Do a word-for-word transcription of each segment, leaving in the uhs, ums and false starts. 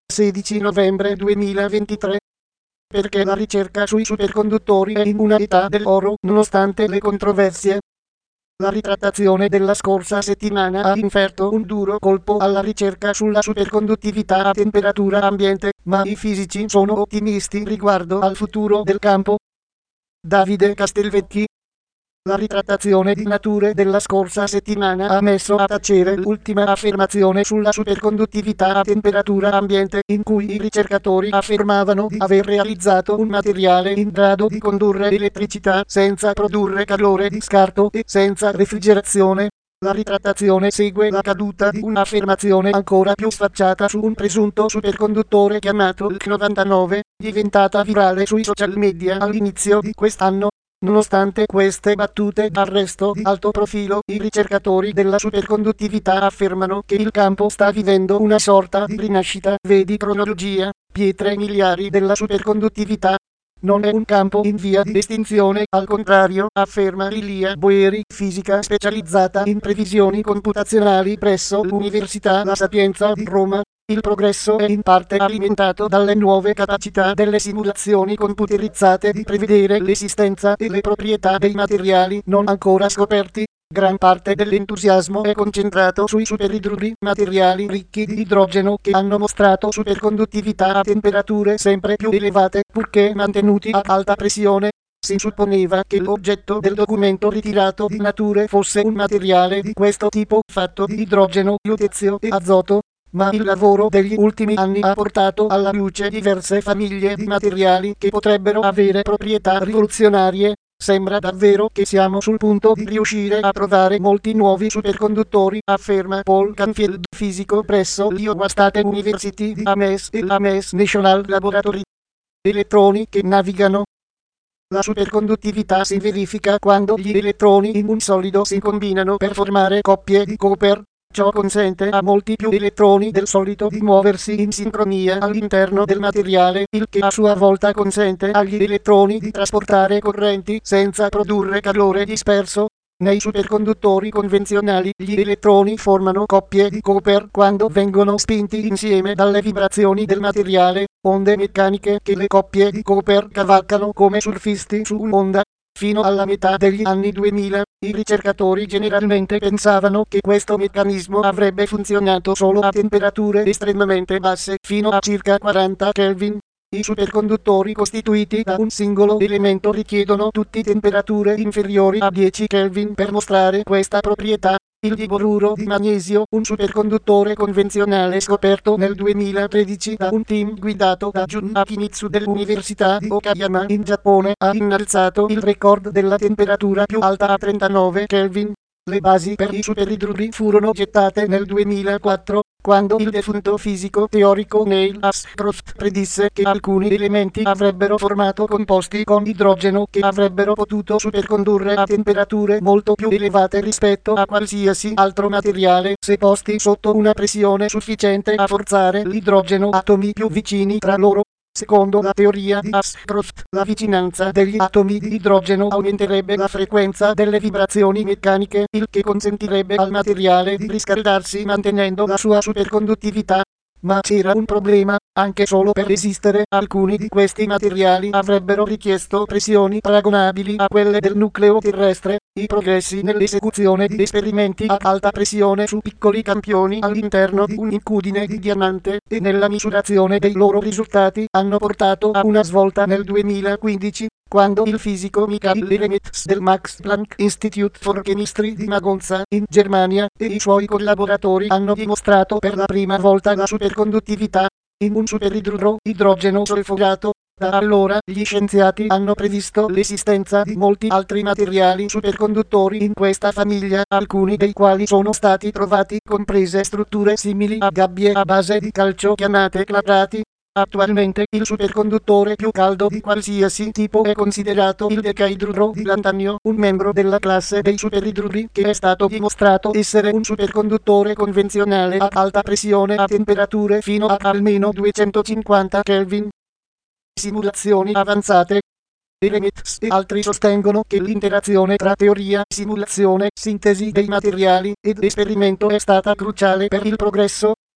sedici novembre duemilaventitré. Perché la ricerca sui superconduttori è in una età dell'oro, nonostante le controversie. La ritrattazione della scorsa settimana ha inferto un duro colpo alla ricerca sulla superconduttività a temperatura ambiente, ma i fisici sono ottimisti riguardo al futuro del campo. Davide Castelvecchi. La ritrattazione di Nature della scorsa settimana ha messo a tacere l'ultima affermazione sulla superconduttività a temperatura ambiente, in cui i ricercatori affermavano di aver realizzato un materiale in grado di condurre elettricità senza produrre calore di scarto e senza refrigerazione. La ritrattazione segue la caduta di un'affermazione ancora più sfacciata su un presunto superconduttore chiamato il C novantanove, diventata virale sui social media all'inizio di quest'anno. Nonostante queste battute d'arresto di alto profilo, i ricercatori della superconduttività affermano che il campo sta vivendo una sorta di rinascita, vedi cronologia, pietre miliari della superconduttività. Non è un campo in via di estinzione, al contrario, afferma Lilia Boeri, fisica specializzata in previsioni computazionali presso l'Università La Sapienza di Roma. Il progresso è in parte alimentato dalle nuove capacità delle simulazioni computerizzate di prevedere l'esistenza e le proprietà dei materiali non ancora scoperti. Gran parte dell'entusiasmo è concentrato sui superidruri, materiali ricchi di idrogeno che hanno mostrato superconduttività a temperature sempre più elevate, purché mantenuti a alta pressione. Si supponeva che l'oggetto del documento ritirato di Nature fosse un materiale di questo tipo, fatto di idrogeno, lutezio e azoto. Ma il lavoro degli ultimi anni ha portato alla luce diverse famiglie di materiali che potrebbero avere proprietà rivoluzionarie. Sembra davvero che siamo sul punto di riuscire a trovare molti nuovi superconduttori, afferma Paul Canfield, fisico presso l'Iowa State University di Ames e l'Ames National Laboratory. Elettroni che navigano. La superconduttività si verifica quando gli elettroni in un solido si combinano per formare coppie di Cooper. Ciò consente a molti più elettroni del solito di muoversi in sincronia all'interno del materiale, il che a sua volta consente agli elettroni di trasportare correnti senza produrre calore disperso. Nei superconduttori convenzionali gli elettroni formano coppie di Cooper quando vengono spinti insieme dalle vibrazioni del materiale, onde meccaniche che le coppie di Cooper cavalcano come surfisti su un'onda. Fino alla metà degli anni duemila, i ricercatori generalmente pensavano che questo meccanismo avrebbe funzionato solo a temperature estremamente basse, fino a circa quaranta Kelvin. I superconduttori costituiti da un singolo elemento richiedono tutti temperature inferiori a dieci Kelvin per mostrare questa proprietà. Il diboruro di magnesio, un superconduttore convenzionale scoperto nel duemilatredici da un team guidato da Jun Akimitsu dell'Università di Okayama in Giappone, ha innalzato il record della temperatura più alta a trentanove Kelvin. Le basi per i superidruri furono gettate nel duemilaquattro, quando il defunto fisico teorico Neil Ashcroft predisse che alcuni elementi avrebbero formato composti con idrogeno che avrebbero potuto supercondurre a temperature molto più elevate rispetto a qualsiasi altro materiale, se posti sotto una pressione sufficiente a forzare l'idrogeno atomi più vicini tra loro. Secondo la teoria di Ashcroft, la vicinanza degli atomi di idrogeno aumenterebbe la frequenza delle vibrazioni meccaniche, il che consentirebbe al materiale di riscaldarsi mantenendo la sua superconduttività. Ma c'era un problema: anche solo per esistere, alcuni di questi materiali avrebbero richiesto pressioni paragonabili a quelle del nucleo terrestre. I progressi nell'esecuzione di esperimenti ad alta pressione su piccoli campioni all'interno di un'incudine di diamante e nella misurazione dei loro risultati hanno portato a una svolta nel duemilaquindici, quando il fisico Michael Lemets del Max Planck Institute for Chemistry di Magonza, in Germania, e i suoi collaboratori hanno dimostrato per la prima volta la superconduttività in un superidruro idrogeno solforato. Da allora gli scienziati hanno previsto l'esistenza di molti altri materiali superconduttori in questa famiglia, alcuni dei quali sono stati trovati, comprese strutture simili a gabbie a base di calcio chiamate clatrati. Attualmente il superconduttore più caldo di qualsiasi tipo è considerato il decaidruro di Lanthanio, un membro della classe dei superidruri che è stato dimostrato essere un superconduttore convenzionale ad alta pressione a temperature fino a almeno duecentocinquanta Kelvin. Simulazioni avanzate. Lemets e altri sostengono che l'interazione tra teoria, simulazione, sintesi dei materiali ed esperimento è stata cruciale per il progresso.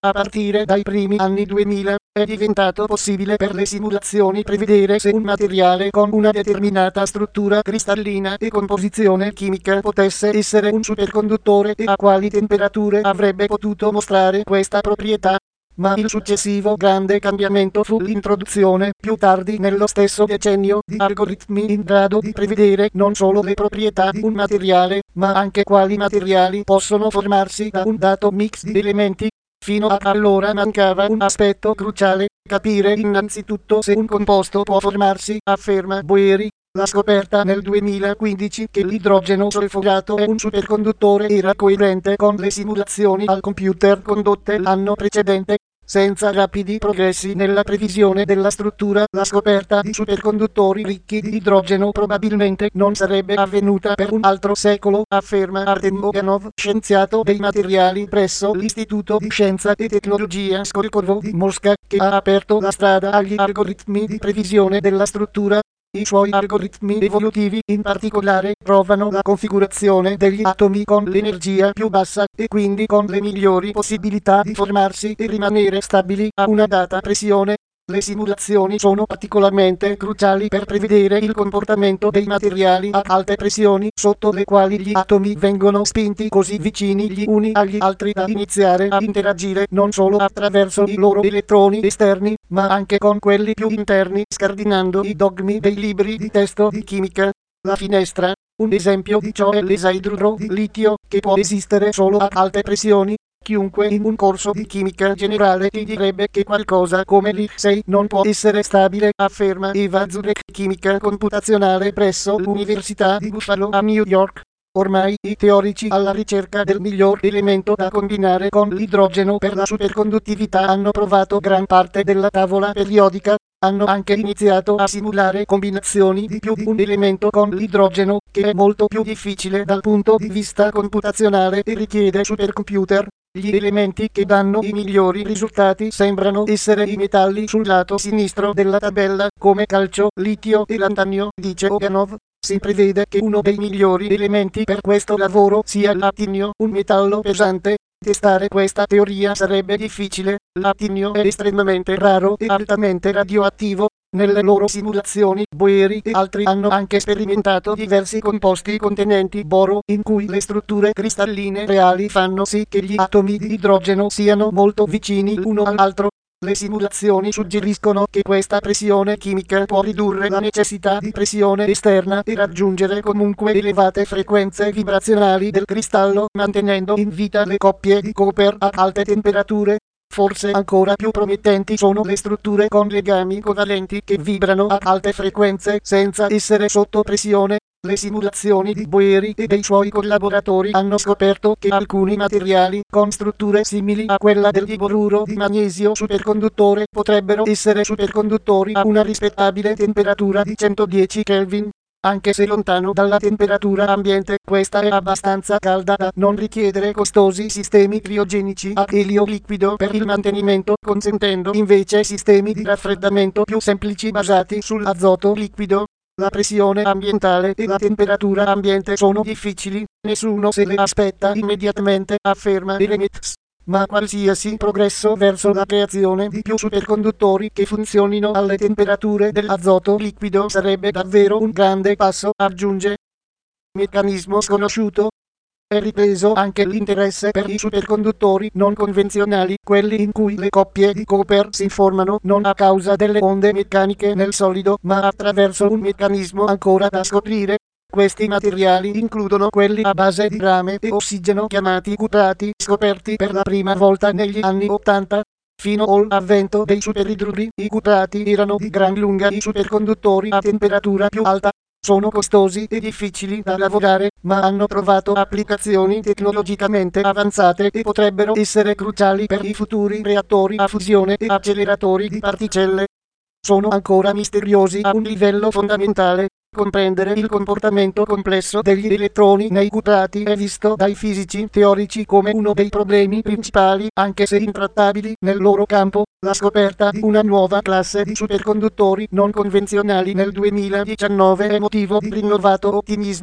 A partire dai primi anni duemila, è diventato possibile per le simulazioni prevedere se un materiale con una determinata struttura cristallina e composizione chimica potesse essere un superconduttore e a quali temperature avrebbe potuto mostrare questa proprietà. Ma il successivo grande cambiamento fu l'introduzione, più tardi nello stesso decennio, di algoritmi in grado di prevedere non solo le proprietà di un materiale, ma anche quali materiali possono formarsi da un dato mix di elementi. Fino ad allora mancava un aspetto cruciale, capire innanzitutto se un composto può formarsi, afferma Boeri. La scoperta nel duemilaquindici che l'idrogeno solforato è un superconduttore era coerente con le simulazioni al computer condotte l'anno precedente. Senza rapidi progressi nella previsione della struttura, la scoperta di superconduttori ricchi di idrogeno probabilmente non sarebbe avvenuta per un altro secolo, afferma Artem Oganov, scienziato dei materiali presso l'Istituto di Scienza e Tecnologia Skolkovo di Mosca, che ha aperto la strada agli algoritmi di previsione della struttura. I suoi algoritmi evolutivi, in particolare, provano la configurazione degli atomi con l'energia più bassa, e quindi con le migliori possibilità di formarsi e rimanere stabili a una data pressione. Le simulazioni sono particolarmente cruciali per prevedere il comportamento dei materiali ad alte pressioni, sotto le quali gli atomi vengono spinti così vicini gli uni agli altri da iniziare a interagire non solo attraverso i loro elettroni esterni, ma anche con quelli più interni, scardinando i dogmi dei libri di testo di chimica. La finestra. Un esempio di ciò è l'esaidruro di litio, che può esistere solo ad alte pressioni. Chiunque in un corso di chimica generale ti direbbe che qualcosa come l'I sei non può essere stabile, afferma Eva Zurek, chimica computazionale presso l'Università di Buffalo a New York. Ormai i teorici alla ricerca del miglior elemento da combinare con l'idrogeno per la superconduttività hanno provato gran parte della tavola periodica. Hanno anche iniziato a simulare combinazioni di più di un elemento con l'idrogeno, che è molto più difficile dal punto di vista computazionale e richiede supercomputer. Gli elementi che danno i migliori risultati sembrano essere i metalli sul lato sinistro della tabella, come calcio, litio e lantanio, dice Oganov. Si prevede che uno dei migliori elementi per questo lavoro sia l'atinio, un metallo pesante. Testare questa teoria sarebbe difficile. L'atinio è estremamente raro e altamente radioattivo. Nelle loro simulazioni, Boeri e altri hanno anche sperimentato diversi composti contenenti boro, in cui le strutture cristalline reali fanno sì che gli atomi di idrogeno siano molto vicini l'uno all'altro. Le simulazioni suggeriscono che questa pressione chimica può ridurre la necessità di pressione esterna e raggiungere comunque elevate frequenze vibrazionali del cristallo, mantenendo in vita le coppie di Cooper ad alte temperature. Forse ancora più promettenti sono le strutture con legami covalenti che vibrano ad alte frequenze senza essere sotto pressione. Le simulazioni di Boeri e dei suoi collaboratori hanno scoperto che alcuni materiali con strutture simili a quella del diboruro di magnesio superconduttore potrebbero essere superconduttori a una rispettabile temperatura di centodieci Kelvin. Anche se lontano dalla temperatura ambiente, questa è abbastanza calda da non richiedere costosi sistemi criogenici a elio liquido per il mantenimento, consentendo invece sistemi di raffreddamento più semplici basati sull'azoto liquido. La pressione ambientale e la temperatura ambiente sono difficili, nessuno se le aspetta immediatamente, afferma Eremets. Ma qualsiasi progresso verso la creazione di più superconduttori che funzionino alle temperature dell'azoto liquido sarebbe davvero un grande passo, aggiunge. Meccanismo sconosciuto. È ripreso anche l'interesse per i superconduttori non convenzionali, quelli in cui le coppie di Cooper si formano non a causa delle onde meccaniche nel solido, ma attraverso un meccanismo ancora da scoprire. Questi materiali includono quelli a base di rame e ossigeno chiamati cuprati, scoperti per la prima volta negli anni ottanta. Fino all'avvento dei superidruri, i cuprati erano di gran lunga i superconduttori a temperatura più alta. Sono costosi e difficili da lavorare, ma hanno trovato applicazioni tecnologicamente avanzate e potrebbero essere cruciali per i futuri reattori a fusione e acceleratori di particelle. Sono ancora misteriosi a un livello fondamentale. Comprendere il comportamento complesso degli elettroni nei cuprati è visto dai fisici teorici come uno dei problemi principali, anche se intrattabili nel loro campo. La scoperta di una nuova classe di superconduttori non convenzionali nel duemiladiciannove è motivo di rinnovato ottimismo.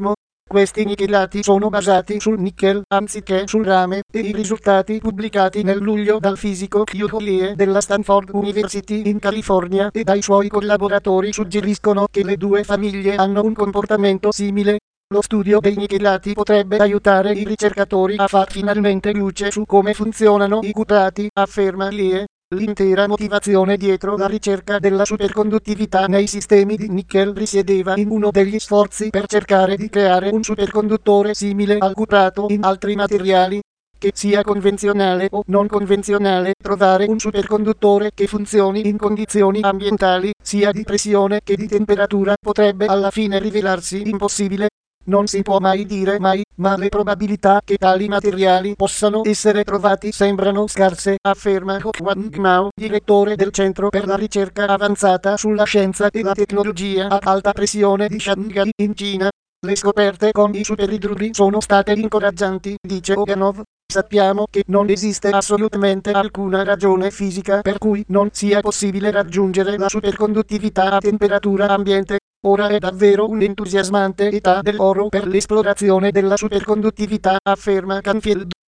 Questi nichelati sono basati sul nickel anziché sul rame e i risultati pubblicati nel luglio dal fisico Hugh Lee della Stanford University in California e dai suoi collaboratori suggeriscono che le due famiglie hanno un comportamento simile. Lo studio dei nichelati potrebbe aiutare i ricercatori a far finalmente luce su come funzionano i cuprati, afferma Lee. L'intera motivazione dietro la ricerca della superconduttività nei sistemi di nickel risiedeva in uno degli sforzi per cercare di creare un superconduttore simile al cuprato in altri materiali. Che sia convenzionale o non convenzionale, trovare un superconduttore che funzioni in condizioni ambientali, sia di pressione che di temperatura, potrebbe alla fine rivelarsi impossibile. Non si può mai dire mai, ma le probabilità che tali materiali possano essere trovati sembrano scarse, afferma Huang Mao, direttore del Centro per la ricerca avanzata sulla scienza e la tecnologia ad alta pressione di Shanghai, in Cina. Le scoperte con i superidruri sono state incoraggianti, dice Oganov. Sappiamo che non esiste assolutamente alcuna ragione fisica per cui non sia possibile raggiungere la superconduttività a temperatura ambiente. Ora è davvero un'entusiasmante età dell'oro per l'esplorazione della superconduttività, afferma Canfield.